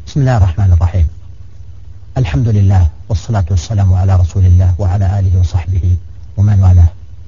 بسم الله الرحمن الرحيم. الحمد لله والصلاة والسلام على رسول الله وعلى آله وصحبه ومن والاه.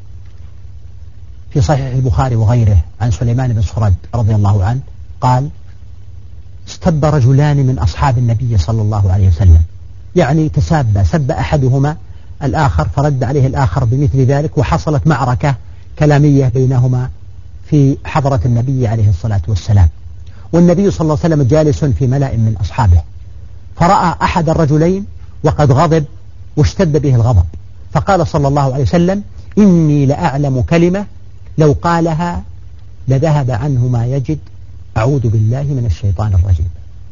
في صحيح البخاري وغيره عن سليمان بن سرد رضي الله عنه قال: استب رجلان من أصحاب النبي صلى الله عليه وسلم، يعني تساب، سب أحدهما الآخر فرد عليه الآخر بمثل ذلك، وحصلت معركة كلامية بينهما في حضرة النبي عليه الصلاة والسلام، والنبي صلى الله عليه وسلم جالس في ملأ من أصحابه، فرأى أحد الرجلين وقد غضب واشتد به الغضب، فقال صلى الله عليه وسلم: إني لأعلم كلمة لو قالها لذهب عنه ما يجد، أعوذ بالله من الشيطان الرجيم.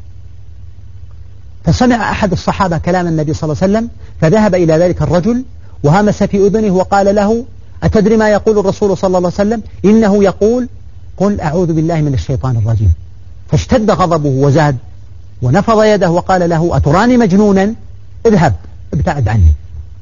فسمع أحد الصحابة كلام النبي صلى الله عليه وسلم، فذهب إلى ذلك الرجل وهمس في أذنه وقال له: أتدري ما يقول الرسول صلى الله عليه وسلم؟ إنه يقول: قل أعوذ بالله من الشيطان الرجيم. فاشتد غضبه وزاد، ونفض يده وقال له: أتراني مجنونا؟ اذهب ابتعد عني.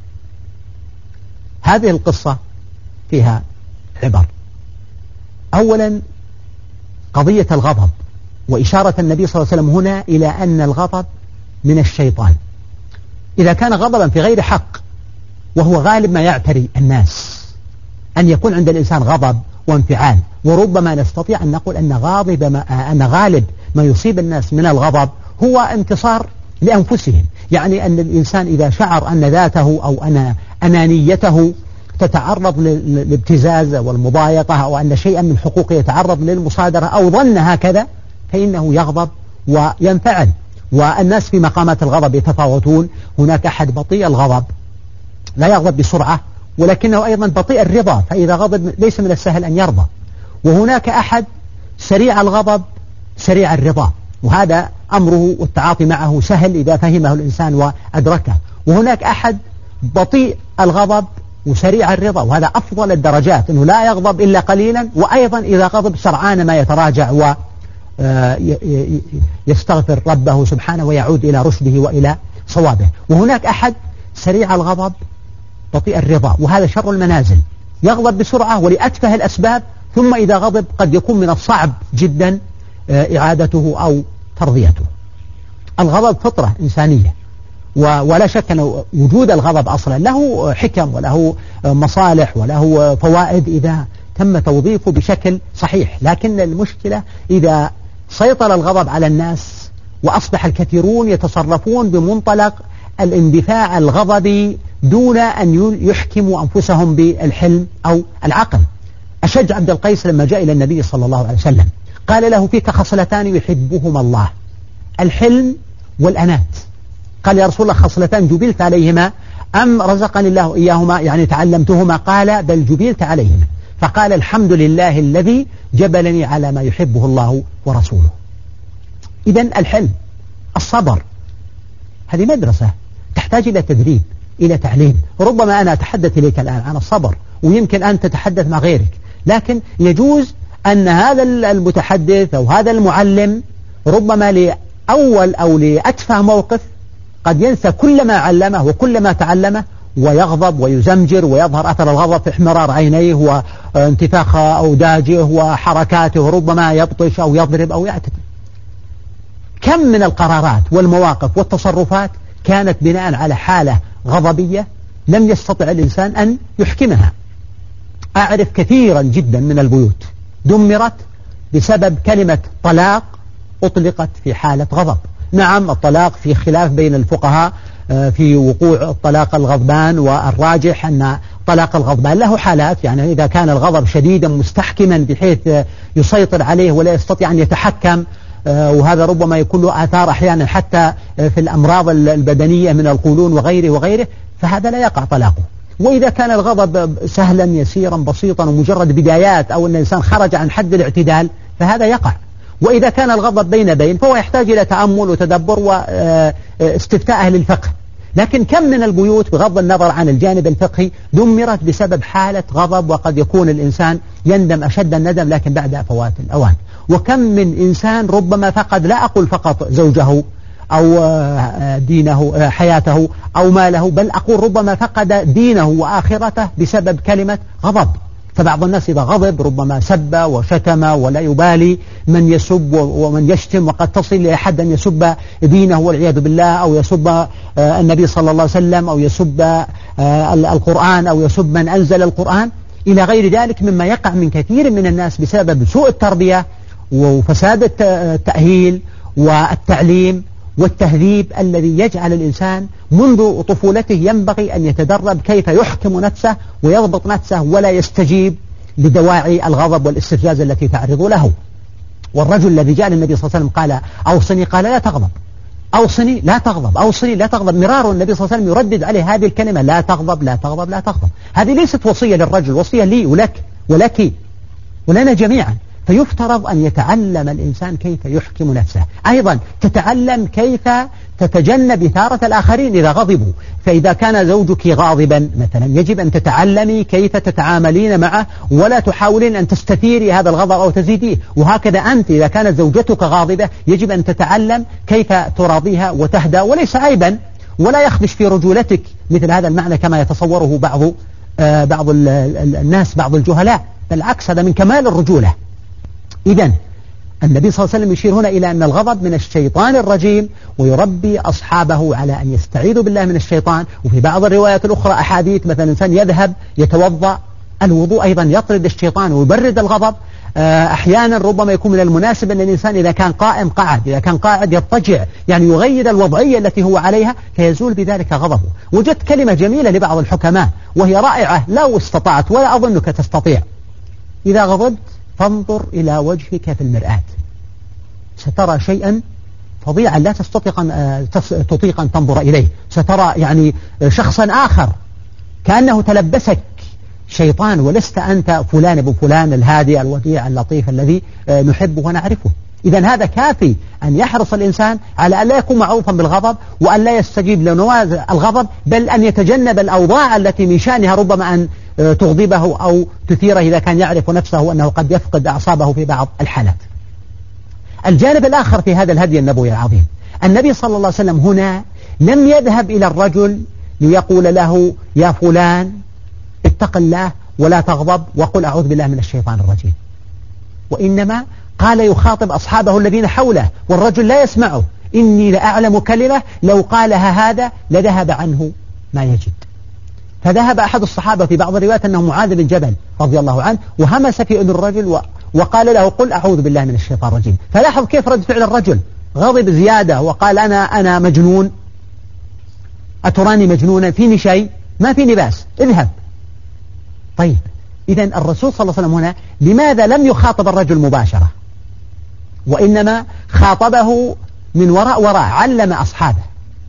هذه القصة فيها عبر. أولا قضية الغضب، وإشارة النبي صلى الله عليه وسلم هنا إلى أن الغضب من الشيطان. إذا كان غضبا في غير حق، وهو غالب ما يعتري الناس أن يكون عند الإنسان غضب وانفعال، وربما نستطيع أن نقول أن غالب ما يصيب الناس من الغضب هو انتصار لأنفسهم، يعني أن الإنسان إذا شعر أن ذاته أو أنانيته تتعرض للابتزاز والمضايقة، أو أن شيئا من حقوقه يتعرض للمصادرة أو ظن هكذا، فإنه يغضب وينفعل. والناس في مقامات الغضب يتفاوتون، هناك أحد بطيء الغضب لا يغضب بسرعة، ولكنه أيضا بطيء الرضا، فإذا غضب ليس من السهل أن يرضى. وهناك أحد سريع الغضب سريع الرضا، وهذا أمره والتعاطي معه سهل إذا فهمه الإنسان وأدركه. وهناك أحد بطيء الغضب وسريع الرضا، وهذا أفضل الدرجات، أنه لا يغضب إلا قليلا، وأيضا إذا غضب سرعان ما يتراجع ويستغفر ربه سبحانه ويعود إلى رشده وإلى صوابه. وهناك أحد سريع الغضب بطيء الرضا، وهذا شر المنازل، يغضب بسرعة ولأتفه الأسباب، ثم إذا غضب قد يكون من الصعب جدا إعادته أو ترضيته. الغضب فطرة إنسانية، ولا شك أن وجود الغضب أصلا له حكم وله مصالح وله فوائد إذا تم توظيفه بشكل صحيح. لكن المشكلة إذا سيطر الغضب على الناس وأصبح الكثيرون يتصرفون بمنطلق الاندفاع الغضبي دون أن يحكموا أنفسهم بالحلم أو العقل. أشج عبد القيس لما جاء إلى النبي صلى الله عليه وسلم قال له: فيك خصلتان يحبهما الله، الحلم والأنات. قال: يا رسول الله، خصلتان جبلت عليهما أم رزقني الله إياهما؟ يعني تعلمتهما؟ قال: بل جبلت عليهما. فقال: الحمد لله الذي جبلني على ما يحبه الله ورسوله. إذن الحلم، الصبر، هذه مدرسة تحتاج إلى تدريب، إلى تعليم. ربما أنا أتحدث إليك الآن عن الصبر، ويمكن أن تتحدث مع غيرك، لكن يجوز أن هذا المتحدث أو هذا المعلم ربما لأول أو لأتفه موقف قد ينسى كل ما علمه وكل ما تعلمه، ويغضب ويزمجر، ويظهر أثر الغضب في احمرار عينيه وانتفاخ أوداجه وحركاته، وربما يبطش أو يضرب أو يعتدي. كم من القرارات والمواقف والتصرفات كانت بناء على حالة غضبية لم يستطع الإنسان أن يحكمها. أعرف كثيرا جدا من البيوت دمرت بسبب كلمة طلاق أطلقت في حالة غضب. نعم، الطلاق في خلاف بين الفقهاء في وقوع الطلاق الغضبان، والراجح أن طلاق الغضبان له حالات، يعني إذا كان الغضب شديدا مستحكما بحيث يسيطر عليه ولا يستطيع أن يتحكم، وهذا ربما يكون له آثار أحيانا حتى في الأمراض البدنية من القولون وغيره، فهذا لا يقع طلاقه. وإذا كان الغضب سهلا يسيرا بسيطا ومجرد بدايات، أو أن الإنسان خرج عن حد الاعتدال، فهذا يقع. وإذا كان الغضب بين فهو يحتاج إلى تأمل وتدبر واستفتاء أهل الفقه. لكن كم من البيوت بغض النظر عن الجانب الفقهي دمرت بسبب حالة غضب، وقد يكون الإنسان يندم أشد الندم لكن بعد فوات الأوان. وكم من إنسان ربما فقد، لا أقول فقط زوجه أو دينه حياته أو ماله، بل أقول ربما فقد دينه وآخرته بسبب كلمة غضب. فبعض الناس إذا غضب ربما سب وشتم ولا يبالي من يسب ومن يشتم، وقد تصل لأحد أن يسب دينه والعياذ بالله، أو يسب النبي صلى الله عليه وسلم، أو يسب القرآن، أو يسب من أنزل القرآن إلى غير ذلك مما يقع من كثير من الناس بسبب سوء التربية وفساد التأهيل والتعليم والتهذيب الذي يجعل الإنسان منذ طفولته ينبغي أن يتدرب كيف يحكم نفسه ويضبط نفسه ولا يستجيب لدواعي الغضب والاستفزاز التي تعرض له. والرجل الذي جاء للنبي صلى الله عليه وسلم قال أوصني، قال لا تغضب، أوصني لا تغضب، أوصني لا تغضب، مرار النبي صلى الله عليه وسلم يردد عليه هذه الكلمة لا تغضب لا تغضب لا تغضب. هذه ليست وصية للرجل، وصية لي ولك ولك ولنا جميعا. فيفترض أن يتعلم الإنسان كيف يحكم نفسه، أيضا تتعلم كيف تتجنب إثارة الآخرين إذا غضبوا. فإذا كان زوجك غاضبا مثلا يجب أن تتعلمي كيف تتعاملين معه ولا تحاولين أن تستثيري هذا الغضب أو تزيديه. وهكذا أنت إذا كانت زوجتك غاضبة يجب أن تتعلم كيف تراضيها وتهدى، وليس عيبا ولا يخدش في رجولتك مثل هذا المعنى كما يتصوره بعض الناس، بعض الجهلاء، بالعكس هذا من كمال الرجولة. إذن النبي صلى الله عليه وسلم يشير هنا إلى أن الغضب من الشيطان الرجيم، ويربي أصحابه على أن يستعيذوا بالله من الشيطان. وفي بعض الروايات الأخرى أحاديث مثلا الإنسان يذهب يتوضأ، الوضوء أيضا يطرد الشيطان ويبرد الغضب. أحيانا ربما يكون من المناسب أن الإنسان إذا كان قائم قعد، إذا كان قاعد يضطجع، يعني يغير الوضعية التي هو عليها فيزول بذلك غضبه. وجدت كلمة جميلة لبعض الحكماء وهي رائعة لو استطعت ولا أظنك تستطيع: إذا غضبت فانظر إلى وجهك في المرآة سترى شيئا فظيعا لا تطيق أن تنظر إليه، سترى يعني شخصا آخر كأنه تلبسك شيطان ولست أنت فلان ابن فلان الهادي الوديع اللطيف الذي نحبه ونعرفه. إذن هذا كافي أن يحرص الإنسان على أن لا يكون معروفا بالغضب وأن لا يستجيب لنواة الغضب، بل أن يتجنب الأوضاع التي من شأنها ربما أن تغضبه أو تثيره إذا كان يعرف نفسه أنه قد يفقد أعصابه في بعض الحالات. الجانب الآخر في هذا الهدي النبوي العظيم، النبي صلى الله عليه وسلم هنا لم يذهب إلى الرجل ليقول له يا فلان اتق الله ولا تغضب وقل أعوذ بالله من الشيطان الرجيم، وإنما قال يخاطب أصحابه الذين حوله والرجل لا يسمعه: إني لأعلم كلمة لو قالها هذا لذهب عنه ما يجد. فذهب أحد الصحابة في بعض الروايات أنه معاذ بن جبل رضي الله عنه وهمس في أذن الرجل وقال له قل أعوذ بالله من الشيطان الرجيم. فلاحظ كيف رد فعل الرجل، غضب زيادة وقال أنا مجنون، أتراني مجنونا، فيني شيء؟ ما فيني بأس، اذهب. طيب إذن الرسول صلى الله عليه وسلم هنا لماذا لم يخاطب الرجل مباشرة وإنما خاطبه من وراء علم أصحابه؟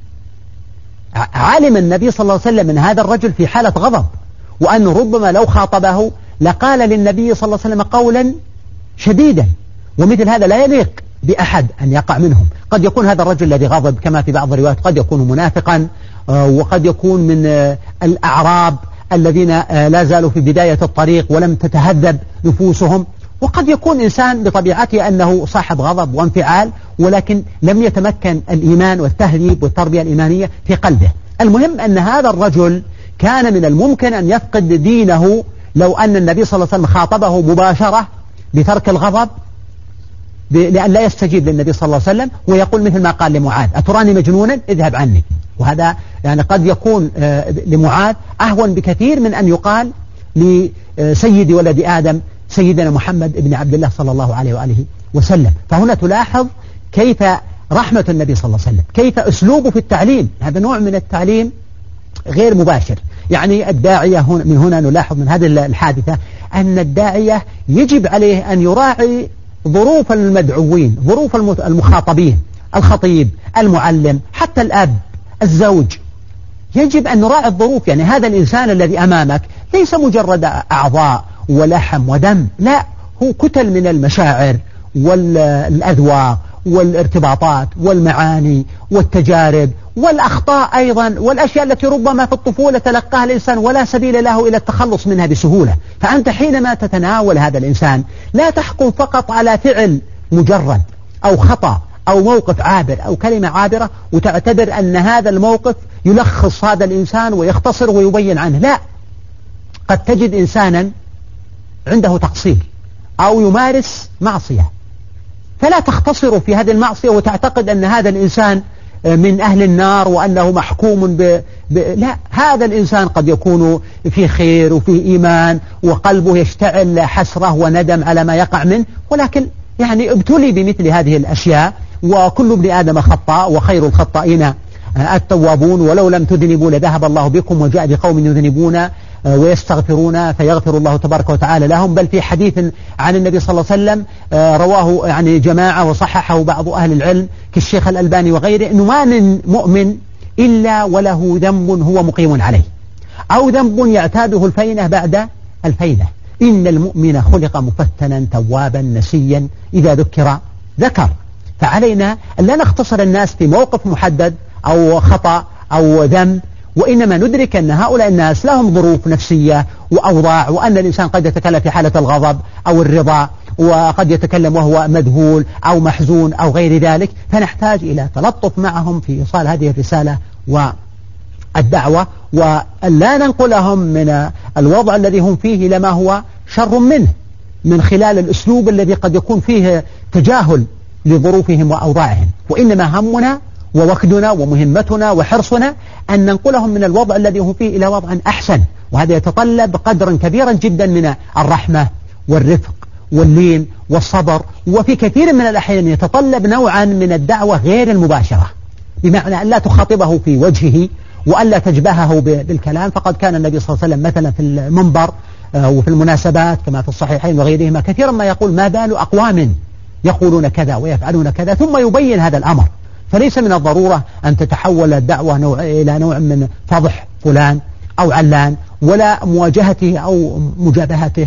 علم النبي صلى الله عليه وسلم من هذا الرجل في حالة غضب، وأنه ربما لو خاطبه لقال للنبي صلى الله عليه وسلم قولا شديدا، ومثل هذا لا يليق بأحد أن يقع منهم. قد يكون هذا الرجل الذي غضب كما في بعض الروايات قد يكون منافقا، وقد يكون من الأعراب الذين لا زالوا في بداية الطريق ولم تتهذب نفوسهم، وقد يكون إنسان بطبيعته أنه صاحب غضب وانفعال ولكن لم يتمكن الإيمان والتهذيب والتربية الإيمانية في قلبه. المهم أن هذا الرجل كان من الممكن أن يفقد دينه لو أن النبي صلى الله عليه وسلم خاطبه مباشرة بترك الغضب، لأن لا يستجيب للنبي صلى الله عليه وسلم ويقول مثل ما قال لمعاذ: أتراني مجنونا؟ اذهب عني. وهذا يعني قد يكون لمعاذ أهون بكثير من أن يقال لسيد ولد آدم سيدنا محمد بن عبد الله صلى الله عليه وآله وسلم. فهنا تلاحظ كيف رحمة النبي صلى الله عليه وسلم، كيف أسلوبه في التعليم، هذا نوع من التعليم غير مباشر. يعني الداعية من هنا نلاحظ من هذه الحادثة أن الداعية يجب عليه أن يراعي ظروف المدعوين، ظروف المخاطبين، الخطيب، المعلم، حتى الأب، الزوج، يجب أن نراعي الظروف. يعني هذا الإنسان الذي أمامك ليس مجرد أعضاء ولحم ودم، لا، هو كتل من المشاعر والأذواق والارتباطات والمعاني والتجارب والأخطاء أيضا والأشياء التي ربما في الطفولة تلقاها الإنسان ولا سبيل له إلى التخلص منها بسهولة. فأنت حينما تتناول هذا الإنسان لا تحكم فقط على فعل مجرد أو خطأ أو موقف عابر أو كلمة عابرة وتعتبر أن هذا الموقف يلخص هذا الإنسان ويختصر ويبين عنه. لا، قد تجد إنسانا عنده تقصير أو يمارس معصية، فلا تختصر في هذه المعصية وتعتقد أن هذا الإنسان من أهل النار وأنه محكوم لا، هذا الإنسان قد يكون في خير وفي إيمان وقلبه يشتعل حسرة وندم على ما يقع منه، ولكن يعني ابتلي بمثل هذه الأشياء. وكل ابن آدم خطاء وخير الخطائين التوابون، ولو لم تذنبوا لذهب الله بكم وجاء بقوم يذنبون ويستغفرون فيغفر الله تبارك وتعالى لهم. بل في حديث عن النبي صلى الله عليه وسلم رواه يعني جماعة وصححه بعض أهل العلم كالشيخ الألباني وغيره، أنه ما من مؤمن إلا وله ذنب هو مقيم عليه، أو ذنب يعتاده الفينة بعد الفينة. إن المؤمن خلق مفتنا توابا نسيا إذا ذكر. فعلينا أن لا نختصر الناس في موقف محدد أو خطأ أو ذنب، وإنما ندرك أن هؤلاء الناس لهم ظروف نفسية وأوضاع، وأن الإنسان قد يتكلم في حالة الغضب أو الرضا، وقد يتكلم وهو مذهول أو محزون أو غير ذلك. فنحتاج إلى تلطف معهم في إيصال هذه الرسالة والدعوة، ولا ننقلهم من الوضع الذي هم فيه لما هو شر منه، من خلال الأسلوب الذي قد يكون فيه تجاهل لظروفهم وأوضاعهم. وإنما همنا ووكدنا ومهمتنا وحرصنا أن ننقلهم من الوضع الذي هم فيه إلى وضع أحسن، وهذا يتطلب قدرا كبيرا جدا من الرحمة والرفق واللين والصبر، وفي كثير من الأحيان يتطلب نوعا من الدعوة غير المباشرة، بمعنى أن لا تخاطبه في وجهه وأن لا تجبهه بالكلام. فقد كان النبي صلى الله عليه وسلم مثلا في المنبر وفي المناسبات كما في الصحيحين وغيرهما كثيرا ما يقول: ما بال أقوام يقولون كذا ويفعلون كذا، ثم يبين هذا الأمر. فليس من الضرورة أن تتحول الدعوة إلى نوع من فضح فلان أو علان، ولا مواجهته أو مجابهته،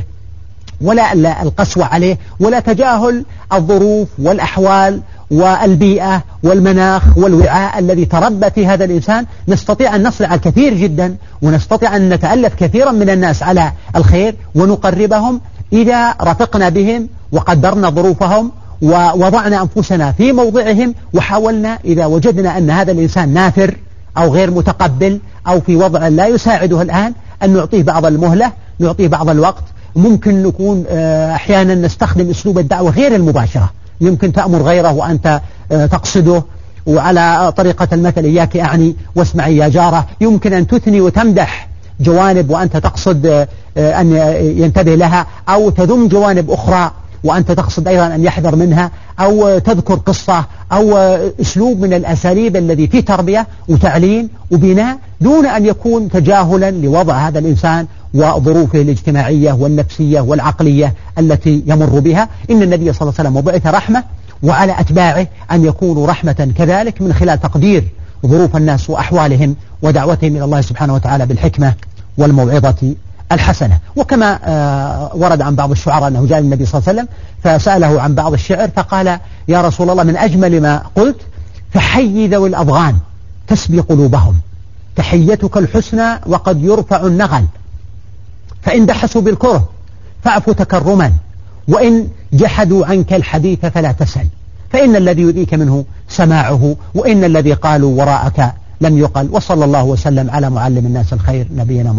ولا القسوة عليه، ولا تجاهل الظروف والأحوال والبيئة والمناخ والوعاء الذي تربى في هذا الإنسان. نستطيع أن نصل على الكثير جدا، ونستطيع أن نتألف كثيرا من الناس على الخير ونقربهم إذا رفقنا بهم وقدرنا ظروفهم ووضعنا أنفسنا في موضعهم، وحاولنا إذا وجدنا أن هذا الإنسان نافر أو غير متقبل أو في وضع لا يساعده الآن، أن نعطيه بعض المهلة، نعطيه بعض الوقت. ممكن نكون أحيانا نستخدم أسلوب الدعوة غير المباشرة، يمكن تأمر غيره وأنت تقصده، وعلى طريقة المثل: إياك أعني واسمعي يا جارة. يمكن أن تثني وتمدح جوانب وأنت تقصد أن ينتبه لها، أو تذم جوانب أخرى وأنت تقصد أيضا أن يحذر منها، أو تذكر قصة أو أسلوب من الأساليب الذي فيه تربية وتعليم وبناء، دون أن يكون تجاهلا لوضع هذا الإنسان وظروفه الاجتماعية والنفسية والعقلية التي يمر بها. إن النبي صلى الله عليه وسلم وبعث رحمة، وعلى أتباعه أن يكونوا رحمة كذلك من خلال تقدير ظروف الناس وأحوالهم ودعوتهم إلى الله سبحانه وتعالى بالحكمة والموعظة الحسنة. وكما ورد عن بعض الشعراء أنه جاء النبي صلى الله عليه وسلم فسأله عن بعض الشعر فقال: يا رسول الله، من أجمل ما قلت فحي ذوي الأضغان تسبي قلوبهم، تحيتك الحسنى وقد يرفع النغل، فإن دحسوا بالكره فاعف تكرما، وإن جحدوا عنك الحديث فلا تسل، فإن الذي يؤذيك منه سماعه، وإن الذي قالوا وراءك لم يقل. وصلى الله وسلم على معلم الناس الخير نبينا